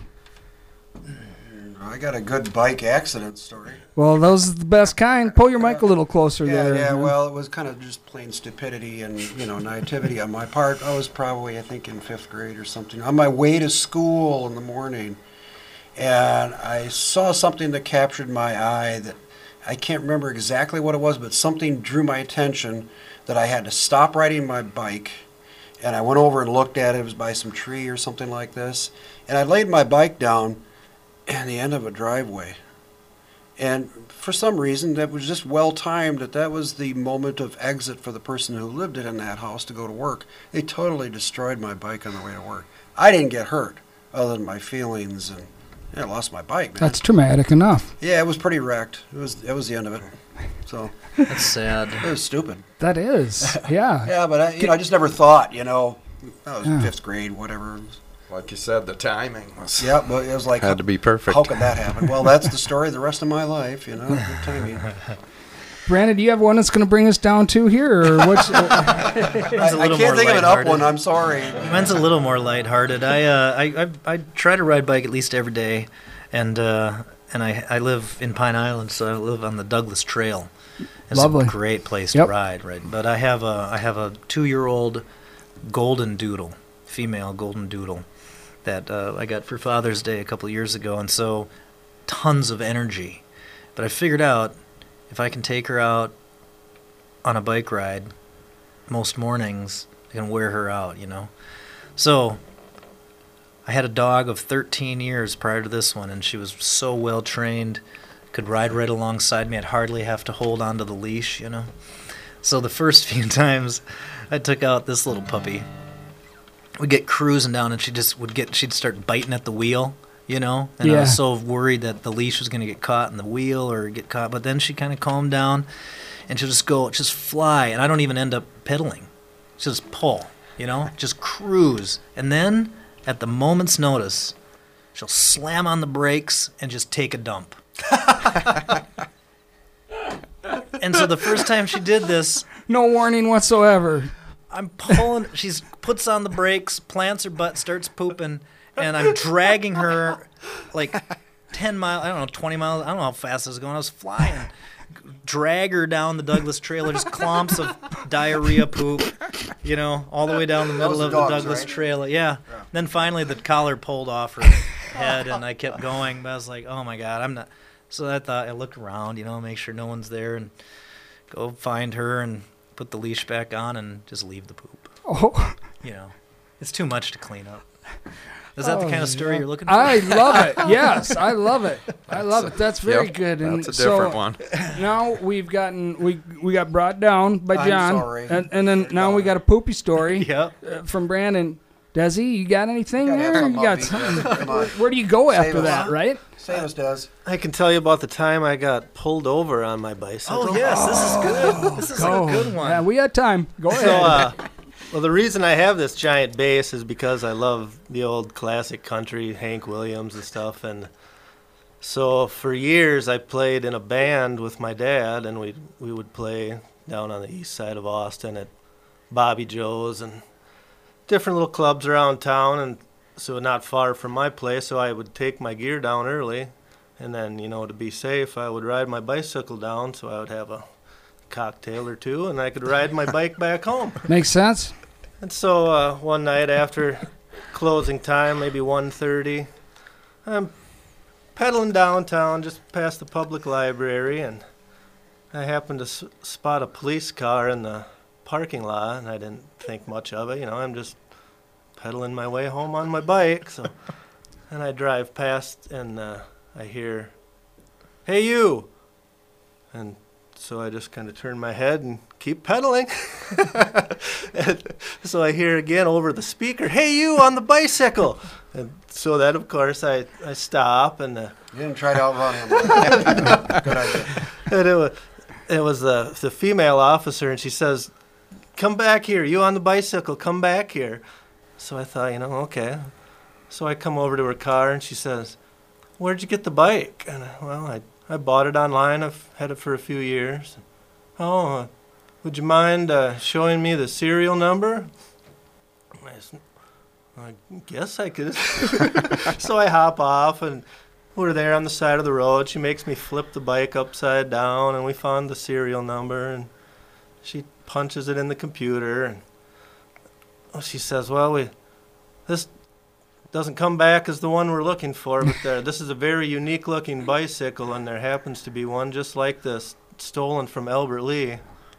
Speaker 7: I got a good bike accident story.
Speaker 3: Well, those are the best kind. Pull your mic a little closer
Speaker 7: Yeah,
Speaker 3: there.
Speaker 7: yeah.
Speaker 3: huh?
Speaker 7: Well, it was kind of just plain stupidity and you know naivety on my part. I was probably, I think, in fifth grade or something, on my way to school in the morning, and I saw something that captured my eye. That I can't remember exactly what it was, but something drew my attention that I had to stop riding my bike. And I went over and looked at it. It was by some tree or something like this, and I laid my bike down at the end of a driveway. And for some reason, that was just well timed that that was the moment of exit for the person who lived in that house to go to work. They totally destroyed my bike on the way to work. I didn't get hurt, other than my feelings, and yeah, I lost my bike, man.
Speaker 3: That's traumatic enough.
Speaker 7: Yeah, it was pretty wrecked. It was it was the end of it. So
Speaker 6: That's sad.
Speaker 7: it was stupid.
Speaker 3: That is, yeah.
Speaker 7: Yeah, but I, you know, I just never thought, you know, I was
Speaker 3: Yeah.
Speaker 7: fifth grade, whatever.
Speaker 5: Like you said, the timing was
Speaker 7: Yeah, but it was like,
Speaker 5: had to be perfect.
Speaker 7: how could that happen? Well, that's the story of the rest of my life, you know, good timing.
Speaker 3: Brandon, do you have one that's going to bring us down to here, or what's?
Speaker 7: I,
Speaker 6: Mine's a
Speaker 7: I
Speaker 6: little
Speaker 7: can't
Speaker 6: more
Speaker 7: think of an up
Speaker 6: lighthearted.
Speaker 7: one. I'm sorry.
Speaker 6: Mine's a little more lighthearted. I uh, I, I I try to ride bike at least every day, and uh, and I I live in Pine Island, so I live on the Douglas Trail. It's
Speaker 3: Lovely.
Speaker 6: a great place
Speaker 3: Yep.
Speaker 6: to ride, right? But I have a I have a two-year-old golden doodle, female golden doodle, that uh, I got for Father's Day a couple of years ago, and so tons of energy. But I figured out if I can take her out on a bike ride most mornings, I can wear her out, you know. So I had a dog of thirteen years prior to this one, and she was so well trained, could ride right alongside me. I'd hardly have to hold onto the leash, you know. So the first few times I took out this little puppy, we'd get cruising down, and she just would get, she'd start biting at the wheel, you know. And I
Speaker 3: Yeah.
Speaker 6: was so worried that the leash was going to get caught in the wheel or get caught. But then she kind of calmed down, and she'll just go, just fly, and I don't even end up pedaling. She'll just pull, you know, just cruise. And then, at the moment's notice, she'll slam on the brakes and just take a dump. And so the first time she did this,
Speaker 3: No warning whatsoever.
Speaker 6: I'm pulling, she puts on the brakes, plants her butt, starts pooping, and I'm dragging her like ten miles, I don't know, twenty miles, I don't know how fast I was going, I was flying. Drag her down the Douglas Trail, just clumps of diarrhea poop, you know, all the way down the middle
Speaker 7: Those are
Speaker 6: of the
Speaker 7: dogs,
Speaker 6: Douglas
Speaker 7: right?
Speaker 6: Trail. Yeah. Then finally the collar pulled off her head, and I kept going, but I was like, oh my God, I'm not. So I thought, I looked around, you know, make sure no one's there, and go find her and put the leash back on and just leave the poop.
Speaker 3: Oh,
Speaker 6: You know, it's too much to clean up. Is that the kind of story you're looking for?
Speaker 3: I love it. Yes, I love it. I love it. That's very
Speaker 5: Yep,
Speaker 3: good. And
Speaker 5: that's a different
Speaker 3: so
Speaker 5: one.
Speaker 3: Now we've gotten we we got brought down by
Speaker 7: I'm
Speaker 3: John,
Speaker 7: sorry.
Speaker 3: and and then now we got a poopy story
Speaker 6: Yep.
Speaker 3: uh, from Brandon. Desi, you got anything
Speaker 7: Gotta have
Speaker 3: there?
Speaker 7: something
Speaker 3: You got
Speaker 7: upbeat.
Speaker 3: something.
Speaker 7: Come on.
Speaker 3: Where do you go
Speaker 7: Save
Speaker 3: after
Speaker 7: us.
Speaker 3: that? Right?
Speaker 7: Same as does.
Speaker 8: I can tell you about the time I got pulled over on my bicycle.
Speaker 6: Oh, yes, this is good. This is
Speaker 3: Go.
Speaker 6: a good one.
Speaker 3: Yeah, we got time. Go ahead.
Speaker 8: So, uh, well, the reason I have this giant bass is because I love the old classic country, Hank Williams and stuff. And so for years I played in a band with my dad, and we we would play down on the east side of Austin at Bobby Joe's and different little clubs around town, and so not far from my place. So I would take my gear down early, And then, you know, to be safe, I would ride my bicycle down so I would have a cocktail or two, and I could ride my bike back home.
Speaker 3: Makes sense.
Speaker 8: And so uh, one night after closing time, maybe one thirty, I'm pedaling downtown just past the public library, and I happened to s- spot a police car in the parking lot, and I didn't think much of it. You know, I'm just pedaling my way home on my bike. So, and I drive past, and uh, I hear, "Hey, you!" And so I just kind of turn my head and keep pedaling. And so I hear again over the speaker, "Hey, you on the bicycle!" And so that, of course, I, I stop, and uh,
Speaker 7: You didn't try to outrun him. Good idea.
Speaker 8: and it was it was the the female officer, and she says, "Come back here, you on the bicycle, come back here." So I thought, you know, okay. So I come over to her car, and she says, "Where'd you get the bike?" And I, well, I I bought it online. I've had it for a few years. "Oh, uh, would you mind uh, showing me the serial number?" I said, "I guess I could." So I hop off, and we're there on the side of the road. She makes me flip the bike upside down, and we found the serial number, and she punches it in the computer, and she says, "Well, we this doesn't come back as the one we're looking for, but there, this is a very unique-looking bicycle, and there happens to be one just like this, stolen from Albert Lee."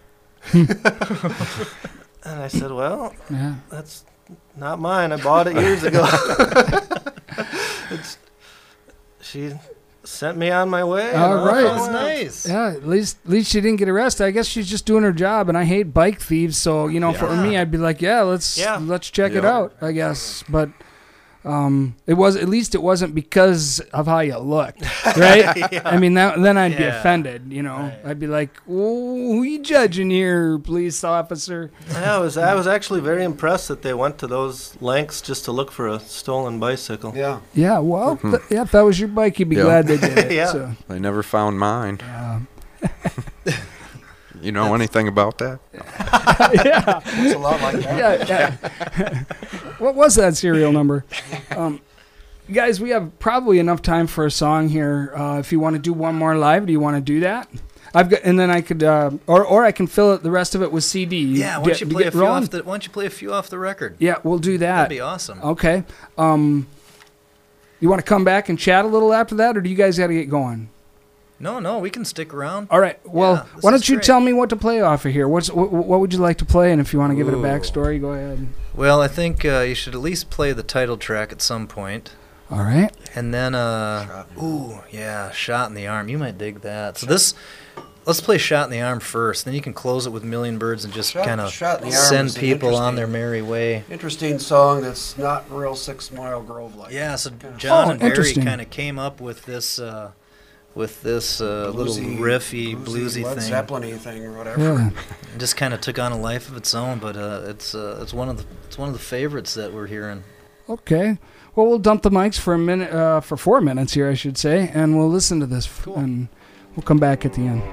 Speaker 8: And I said, "Well,
Speaker 3: Yeah.
Speaker 8: that's not mine. I bought it years ago." It's, she sent me on my way. and
Speaker 3: All
Speaker 8: off
Speaker 3: right.
Speaker 8: I
Speaker 6: That's
Speaker 8: went.
Speaker 6: nice.
Speaker 3: Yeah, at least at least she didn't get arrested. I guess she's just doing her job, and I hate bike thieves. So you know, for
Speaker 8: Yeah.
Speaker 3: me, I'd be like, yeah, let's
Speaker 8: Yeah.
Speaker 3: let's check it
Speaker 5: Yeah.
Speaker 3: out. I guess, but um, it was at least it wasn't because of how you looked, right?
Speaker 8: Yeah.
Speaker 3: I mean, that, then I'd be
Speaker 6: Yeah.
Speaker 3: offended. You know,
Speaker 6: Right.
Speaker 3: I'd be like, oh, who you judging here, police officer?
Speaker 8: Yeah, I was I was actually very impressed that they went to those lengths just to look for a stolen bicycle.
Speaker 7: Yeah.
Speaker 3: Yeah, well, th- yeah, if that was your bike, you'd be
Speaker 5: Yeah.
Speaker 3: glad they did it.
Speaker 8: Yeah.
Speaker 3: So,
Speaker 5: They never found mine.
Speaker 3: um,
Speaker 5: You know anything about that?
Speaker 3: yeah.
Speaker 7: It's a lot like that.
Speaker 3: yeah, yeah. What was that serial number? Um, guys, we have probably enough time for a song here. Uh, if you want to do one more live, do you want to do that? I've got, and then I could, uh, or or I can fill it the rest of it with C D.
Speaker 6: Yeah, why don't you
Speaker 3: Get-
Speaker 6: play a
Speaker 3: get
Speaker 6: few
Speaker 3: rolling?
Speaker 6: off the Why don't you play a few off the record?
Speaker 3: Yeah, we'll do that.
Speaker 6: That'd be awesome.
Speaker 3: Okay. Um, you want to come back and chat a little after that, or do you guys got to get going?
Speaker 6: No, no, we can stick around.
Speaker 3: All right. Well,
Speaker 6: Yeah, this
Speaker 3: why don't
Speaker 6: is
Speaker 3: you
Speaker 6: great.
Speaker 3: tell me what to play off of here? What's what, what would you like to play? And if you want to give it a
Speaker 6: Ooh.
Speaker 3: backstory, go ahead.
Speaker 6: Well, I think uh, you should at least play the title track at some point.
Speaker 3: All right.
Speaker 6: And then, uh,
Speaker 7: Shot in the
Speaker 6: ooh, yeah, Shot in the Arm. You might dig that. So this, let's play Shot in the Arm first. Then you can close it with Million Birds and just
Speaker 7: Shot-
Speaker 6: kind of
Speaker 7: Shot in the Arm
Speaker 6: send
Speaker 7: is an
Speaker 6: people on
Speaker 7: interesting-
Speaker 6: their merry way.
Speaker 7: Interesting song that's not real Six Mile Grove like.
Speaker 6: Yeah, so
Speaker 7: Kinda
Speaker 6: John
Speaker 3: Oh,
Speaker 6: and Barry
Speaker 3: interesting.
Speaker 6: kind of came up with this, uh, with this uh, little
Speaker 7: bluesy-
Speaker 6: riffy, bluesy,
Speaker 7: Led
Speaker 6: thing.
Speaker 7: Zeppelin-y thing or whatever.
Speaker 3: Yeah.
Speaker 6: It just kind of took on a life of its own. But uh, it's uh, it's one of the it's one of the favorites that we're hearing.
Speaker 3: Okay. Well, we'll dump the mics for a minute, uh, for four minutes here, I should say, and we'll listen to this, f-
Speaker 6: Cool.
Speaker 3: and we'll come back at the end.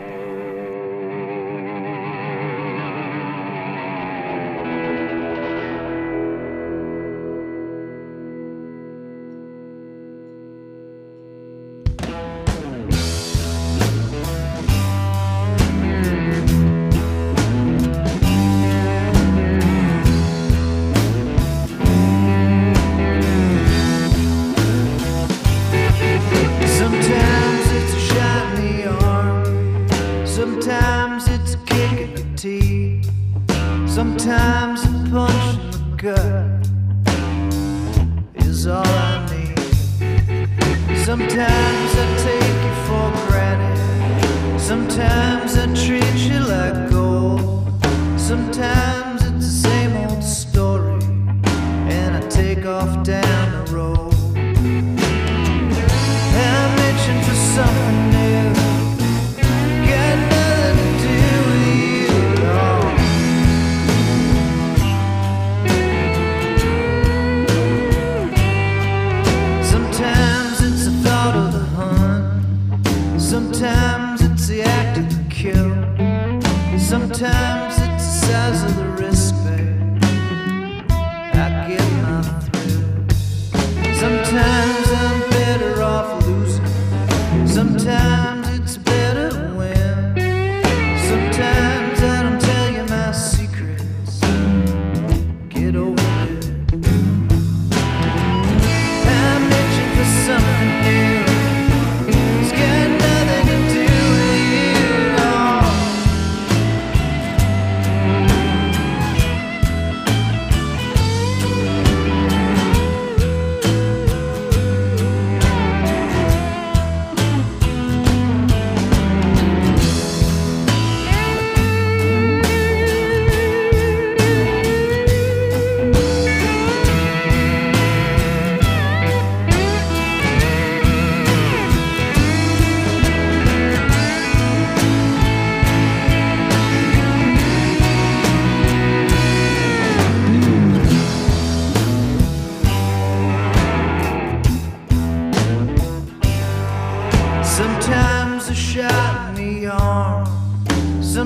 Speaker 4: Sometimes it's a shot in the arm. Sometimes it's a kick in the teeth. Sometimes a punch in the gut is all I need. Sometimes I take you for granted. Sometimes I treat you like gold. Sometimes it's the same old story, and I take off down the road. I'm itching for something new. Got nothing to do with you at all. Sometimes it's the thought of the hunt. Sometimes it's the act of the kill. Sometimes it's the size of the risk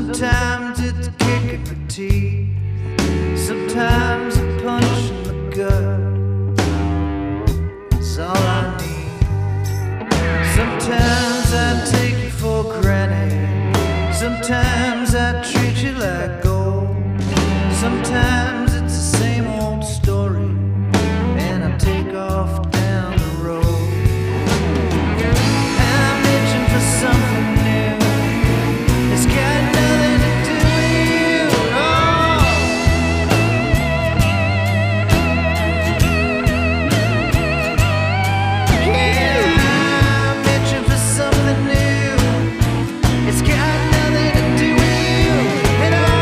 Speaker 4: Sometimes it's a kick in the teeth, sometimes a punch in the gut. It's all I need. Sometimes I take you for granted, sometimes I treat you like gold. Sometimes it's the same old story, and I take off down the road. I'm itching for something new. It's got nothing to do with you at all. Yeah, I'm itching for something new. It's got nothing to do with you at all.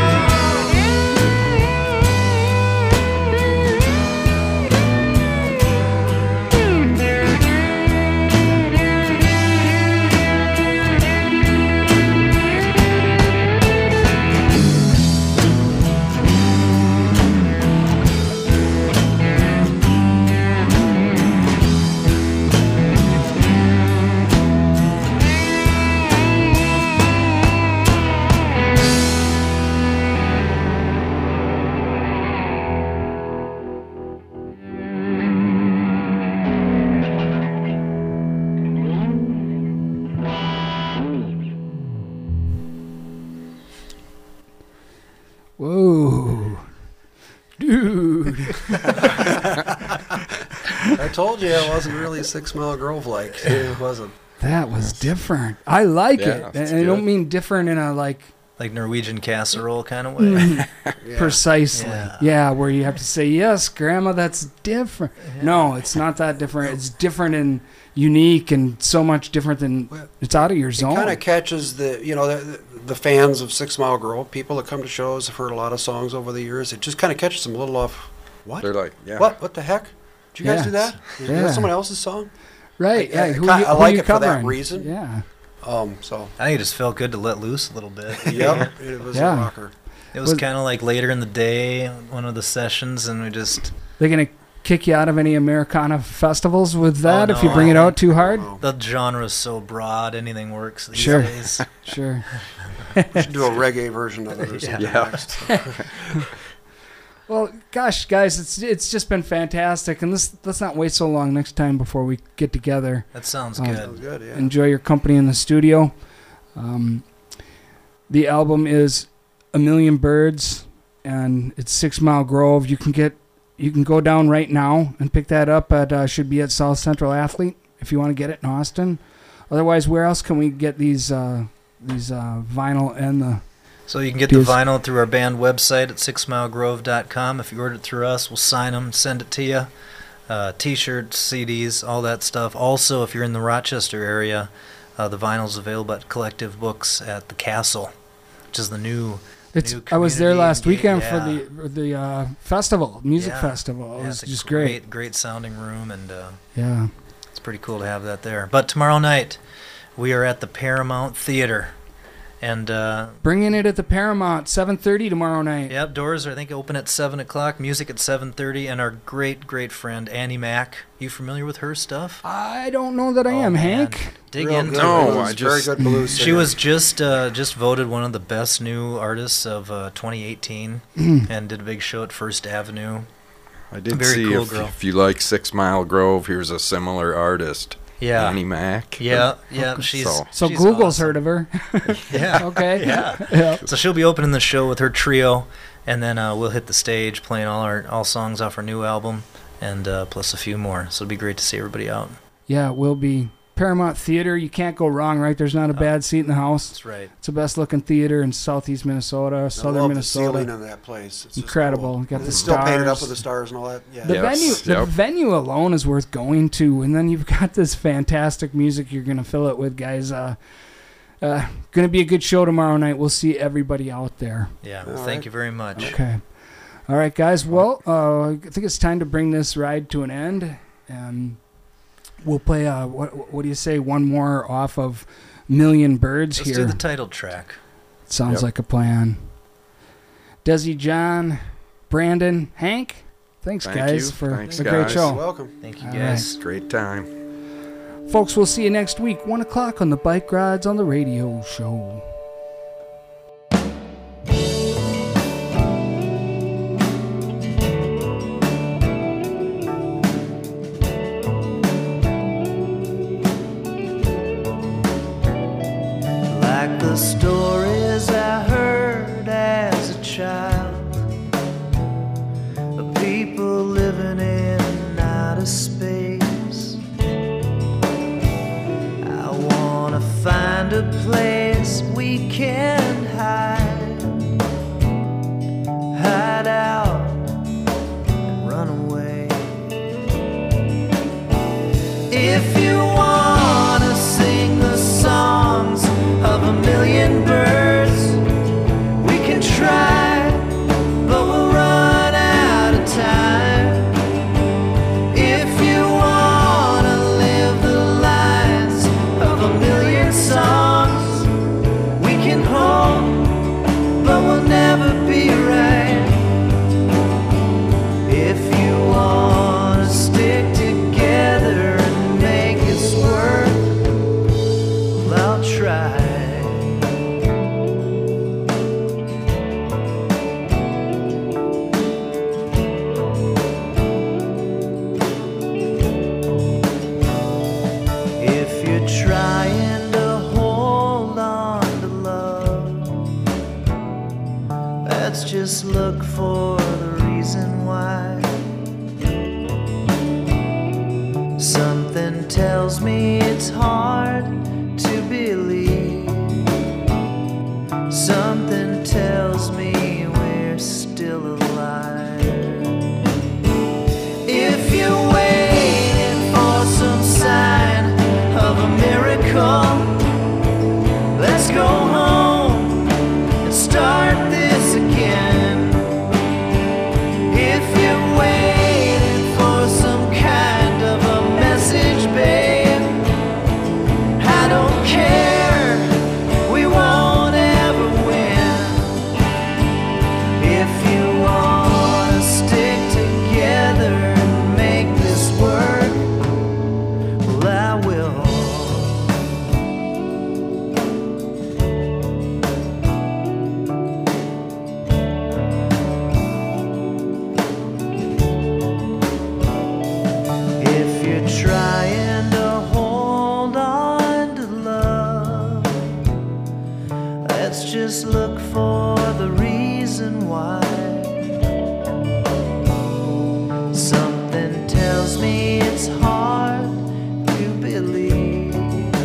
Speaker 3: Whoa. Dude.
Speaker 7: I told you it wasn't really Six Mile Grove like. It wasn't.
Speaker 3: That was different. I like
Speaker 5: Yeah,
Speaker 3: it. And
Speaker 5: it's
Speaker 3: I don't
Speaker 5: good.
Speaker 3: mean different in a like
Speaker 6: Like Norwegian casserole kind of way.
Speaker 3: mm,
Speaker 7: Yeah.
Speaker 3: precisely.
Speaker 6: Yeah.
Speaker 3: Yeah. where you have to say, yes, Grandma, that's different. No, it's not that different. It's different and unique and so much different than
Speaker 7: Well,
Speaker 3: it's out of your
Speaker 7: It
Speaker 3: zone.
Speaker 7: kind of catches the, you know, the, the fans of Six Mile Grove, people that come to shows, have heard a lot of songs over the years. It just kind of catches them a little off. What?
Speaker 5: They're like, yeah.
Speaker 7: What? What the heck? Did you guys
Speaker 3: Yes.
Speaker 7: do that? Is
Speaker 3: Yeah.
Speaker 7: that someone else's song?
Speaker 3: right.
Speaker 7: I-
Speaker 3: Yeah.
Speaker 7: I
Speaker 3: who,
Speaker 7: ki-
Speaker 3: you-
Speaker 7: I
Speaker 3: who
Speaker 7: like
Speaker 3: you
Speaker 7: it for that
Speaker 3: covering?
Speaker 7: reason.
Speaker 3: Yeah.
Speaker 7: Um. So.
Speaker 6: I think it just felt good to let loose a little bit.
Speaker 7: Yep. It was
Speaker 3: Yeah.
Speaker 7: a rocker.
Speaker 6: It was
Speaker 3: Was-
Speaker 6: kind of like later in the day, one of the sessions, and we just
Speaker 3: They're going to kick you out of any Americana festivals with that if you
Speaker 6: no.
Speaker 3: bring it out too hard?
Speaker 7: Wow.
Speaker 6: the genre is so broad, anything works these
Speaker 3: Sure.
Speaker 6: days.
Speaker 3: Sure.
Speaker 7: We should do a reggae version of it or something
Speaker 5: Yeah.
Speaker 7: next.
Speaker 3: Well, gosh, guys, it's it's just been fantastic, and let's let's not wait so long next time before we get together.
Speaker 6: That sounds
Speaker 3: Oh.
Speaker 6: good.
Speaker 7: That was good, yeah.
Speaker 3: Enjoy your company in the studio. Um, the album is A Million Birds, and it's Six Mile Grove. You can get you can go down right now and pick that up at uh, should be at South Central Athlete if you want to get it in Austin. Otherwise, where else can we get these uh, these uh, vinyl and the
Speaker 6: So you can get
Speaker 3: Yes.
Speaker 6: the vinyl through our band website at six mile grove dot com. If you order it through us, we'll sign them, send it to you. Uh, T-shirts, C Ds, all that stuff. Also, if you're in the Rochester area, uh, the vinyl's available at Collective Books at the Castle, which is the new.
Speaker 3: It's.
Speaker 6: New
Speaker 3: I was there
Speaker 6: community
Speaker 3: last
Speaker 6: engage-
Speaker 3: weekend
Speaker 6: yeah.
Speaker 3: for the for the uh, festival, music
Speaker 6: Yeah.
Speaker 3: festival. It
Speaker 6: Yeah,
Speaker 3: was
Speaker 6: it's a
Speaker 3: just great.
Speaker 6: great, great sounding room, and uh,
Speaker 3: Yeah.
Speaker 6: it's pretty cool to have that there. But tomorrow night, we are at the Paramount Theater, and uh,
Speaker 3: Bringing it at the Paramount, seven thirty tomorrow night.
Speaker 6: Yep, doors are, I think, open at seven o'clock, music at seven thirty, and our great, great friend, Annie Mack. You familiar with her stuff?
Speaker 3: I don't know that I
Speaker 6: Oh,
Speaker 3: am,
Speaker 6: man.
Speaker 3: Hank.
Speaker 6: Dig
Speaker 7: Real
Speaker 6: into
Speaker 7: good
Speaker 6: it.
Speaker 5: No,
Speaker 7: blues,
Speaker 5: I just-
Speaker 7: very good blues
Speaker 6: She
Speaker 7: singer.
Speaker 6: was just uh, just voted one of the best new artists of uh, twenty eighteen and did a big show at First Avenue.
Speaker 5: I did
Speaker 6: Very
Speaker 5: see
Speaker 6: cool
Speaker 5: if,
Speaker 6: girl.
Speaker 5: if you like Six Mile Grove, here's a similar artist,
Speaker 6: Yeah.
Speaker 5: Annie Mack.
Speaker 6: Yeah, yeah, she's
Speaker 5: So-
Speaker 3: So
Speaker 6: she's
Speaker 3: Google's
Speaker 6: awesome.
Speaker 3: heard of her.
Speaker 6: Yeah.
Speaker 3: Okay.
Speaker 6: Yeah.
Speaker 3: Yeah.
Speaker 6: So she'll be opening the show with her trio, and then uh, we'll hit the stage playing all our all songs off our new album, and uh, plus a few more. So it'll be great to see everybody out.
Speaker 3: Yeah, it will be. Paramount Theater, you can't go wrong, right? There's not a bad seat in the house.
Speaker 6: That's right.
Speaker 3: It's the best looking theater in southeast Minnesota,
Speaker 7: I
Speaker 3: southern
Speaker 7: love
Speaker 3: Minnesota.
Speaker 7: the ceiling of that place. It's just
Speaker 3: Incredible.
Speaker 7: cool.
Speaker 3: Got the
Speaker 7: It's still painted up
Speaker 3: stars.
Speaker 7: with the stars and all that. Yeah.
Speaker 3: The
Speaker 5: Yes,
Speaker 3: venue, the
Speaker 5: yep.
Speaker 3: venue alone is worth going to, and then you've got this fantastic music you're gonna fill it with, guys. Uh, uh, gonna be a good show tomorrow night. We'll see everybody out there.
Speaker 6: Yeah.
Speaker 7: All
Speaker 6: Well,
Speaker 7: right.
Speaker 6: thank you very much.
Speaker 3: Okay. All right, guys. Well, uh, I think it's time to bring this ride to an end, and we'll play. Uh, what, what do you say? One more off of Million Birds
Speaker 6: Let's
Speaker 3: here.
Speaker 6: do the title track.
Speaker 3: Sounds
Speaker 5: Yep.
Speaker 3: like a plan. Desi, John, Brandon, Hank. Thanks,
Speaker 5: Thank
Speaker 3: guys,
Speaker 5: you.
Speaker 3: for
Speaker 5: Thanks,
Speaker 3: a great
Speaker 5: guys.
Speaker 3: show.
Speaker 7: You're welcome.
Speaker 6: Thank you,
Speaker 3: All
Speaker 6: guys.
Speaker 5: Great time.
Speaker 3: Folks, we'll see you next week, one o'clock on the Bike Rides on the Radio show.
Speaker 4: the stories I heard as a child of people living in outer space. I wanna find a place we can hide, hide out and run away. If you wanna sing the songs of a million birds, we can try, but we'll run out of time. If you wanna live the lives of a million songs, we can hope, but we'll never be right. If you wanna stick together and make us work, well, I'll try. If you're trying to hold on to love, let's just look for the reason why. Something tells me it's hard to believe. Something tells me we're still alive. If you're waiting for some sign of a miracle, let's go home and start this again. If you're waiting for some kind of a message, babe, I don't care, we won't ever win. If you wanna stick together and make this work, well, I will. If you're trying to hold on to love, let's just look for the reason why. Something tells me it's hard to believe.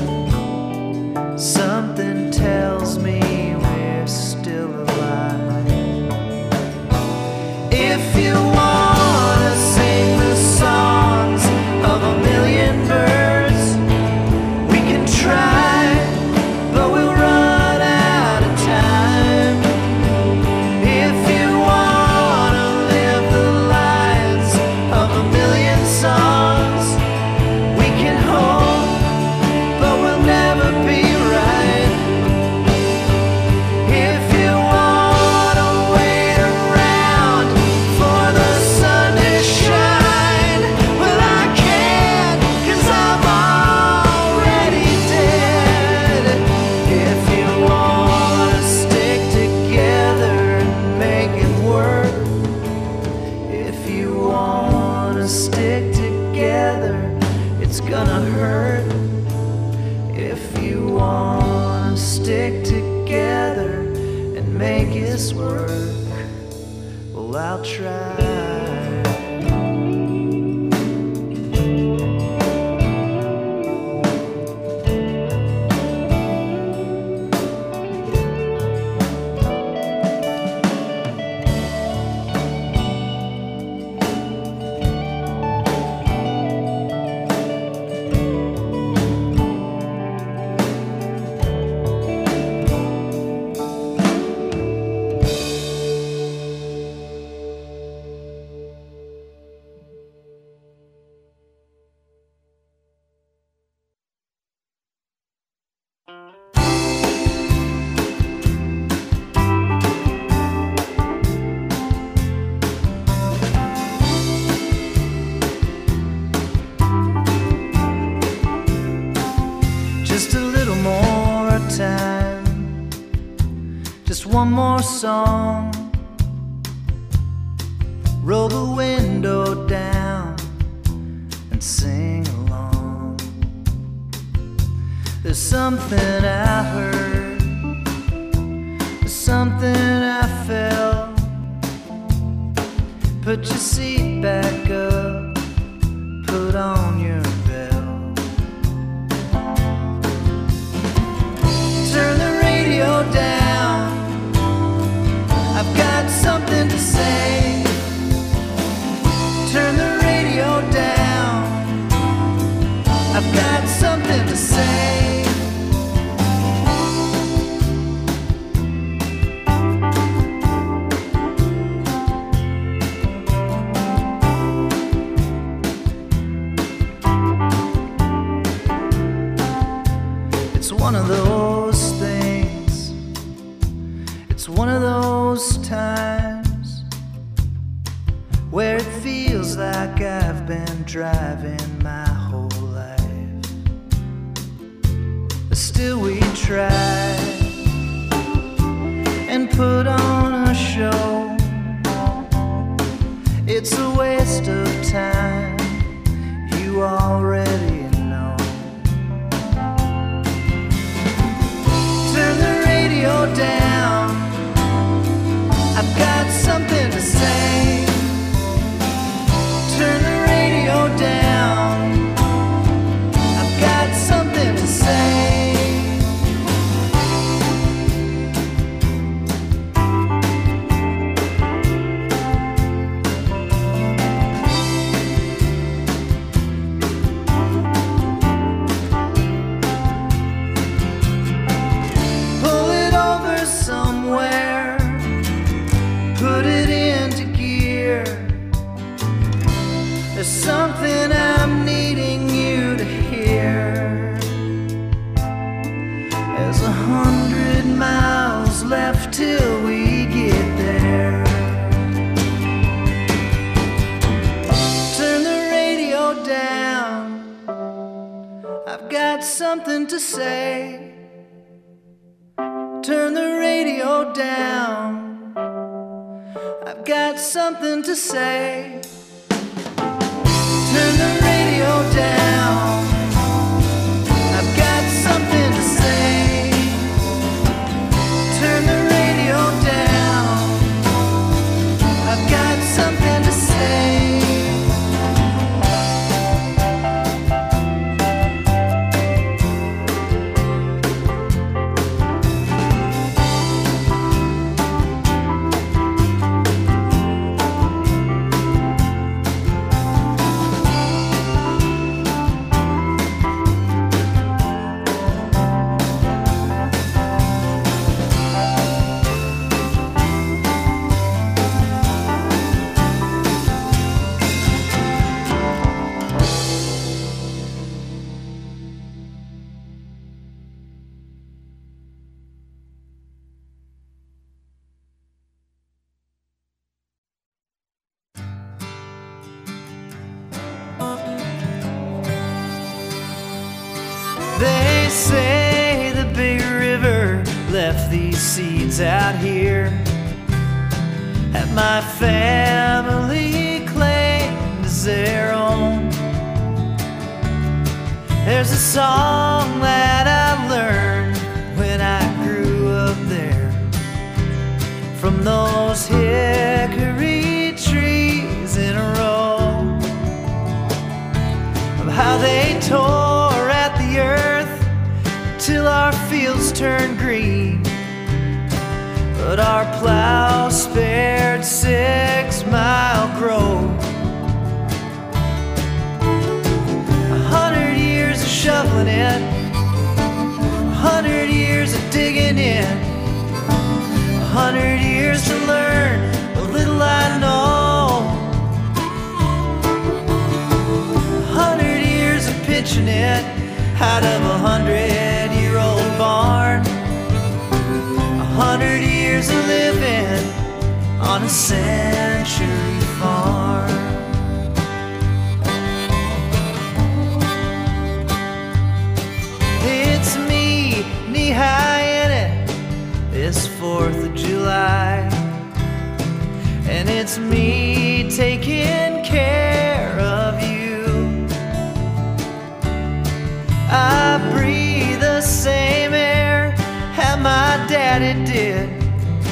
Speaker 4: Something tells me we're still alive. If you wanna sing the songs of a million birds, we can try, but we'll run out of time. If you wanna live the lives of a million songs, we can hope, but we'll never be right. If you wanna wait around for the sun to shine, well, I can't, 'cause I'm already dead. If you wanna stick together and make it work, if you wanna stick together, it's gonna hurt. If you wanna stick together and make us work, well, I'll try. Just a little more time, just one more song. Roll the window down and sing along. There's something I heard something I felt. Put your seat back up, put on your belt. Turn the radio down, I've got something to say. Turn the radio down, I've got something to say. It's one of those things, it's one of those times where it feels like I've been driving my whole life, but still we try and put on a show. It's a waste of time, you already know. Turn the radio down, I've got something to say. Turn the radio down, I've got something to say. Pull it over somewhere, put it into gear. There's something I'm needing you to hear. There's a hundred miles left till we get there. Turn the radio down, I've got something to say. Turn the radio down, I've got something to say. Turn the radio down, I've got something to say. Turn the radio down, I've got something to say. They say the big river left these seeds out here, and my family claimed as their own. There's a song that I learned when I grew up there, from those hickory trees in a row, of how they tore at the earth till our fields turned green, but our plow spared six mile grove. A hundred years of shoveling it, a hundred years of digging in, a hundred years to learn what little I know, a hundred years of pitching it out of a hundred-year-old barn, a hundred years of living on a century farm. It's me, knee-high in it, this fourth of July, and it's me taking care of you. I breathe the same air that my daddy did,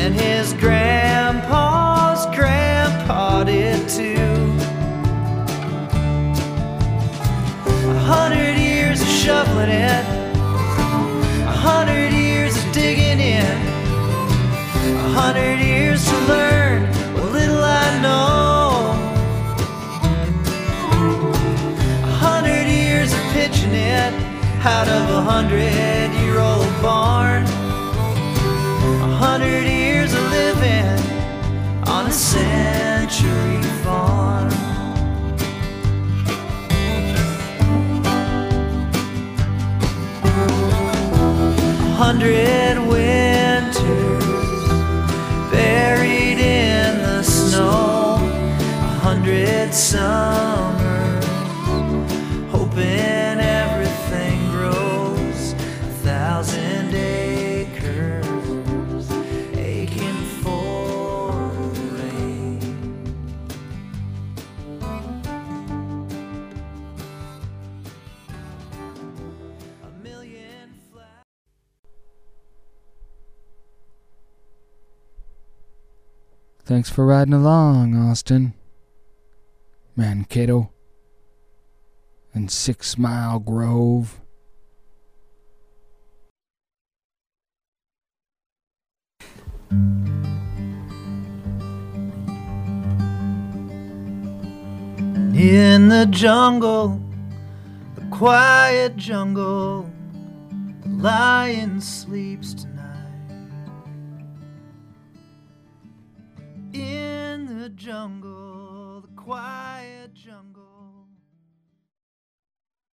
Speaker 4: and his grandpa's grandpa did too. A hundred years of shoveling it, a hundred years of digging in, a hundred years to learn what little I know, a hundred years of pitching it out of a hundred-year-old barn, a hundred years of living on a century farm. A hundred winters buried in the snow, a hundred summers hoping everything grows, a thousand acres aching for rain. A million flags.
Speaker 3: Thanks for riding along, Austin, Mankato, and Six Mile Grove.
Speaker 4: In the jungle, the quiet jungle, the lion sleeps tonight. In the jungle, the quiet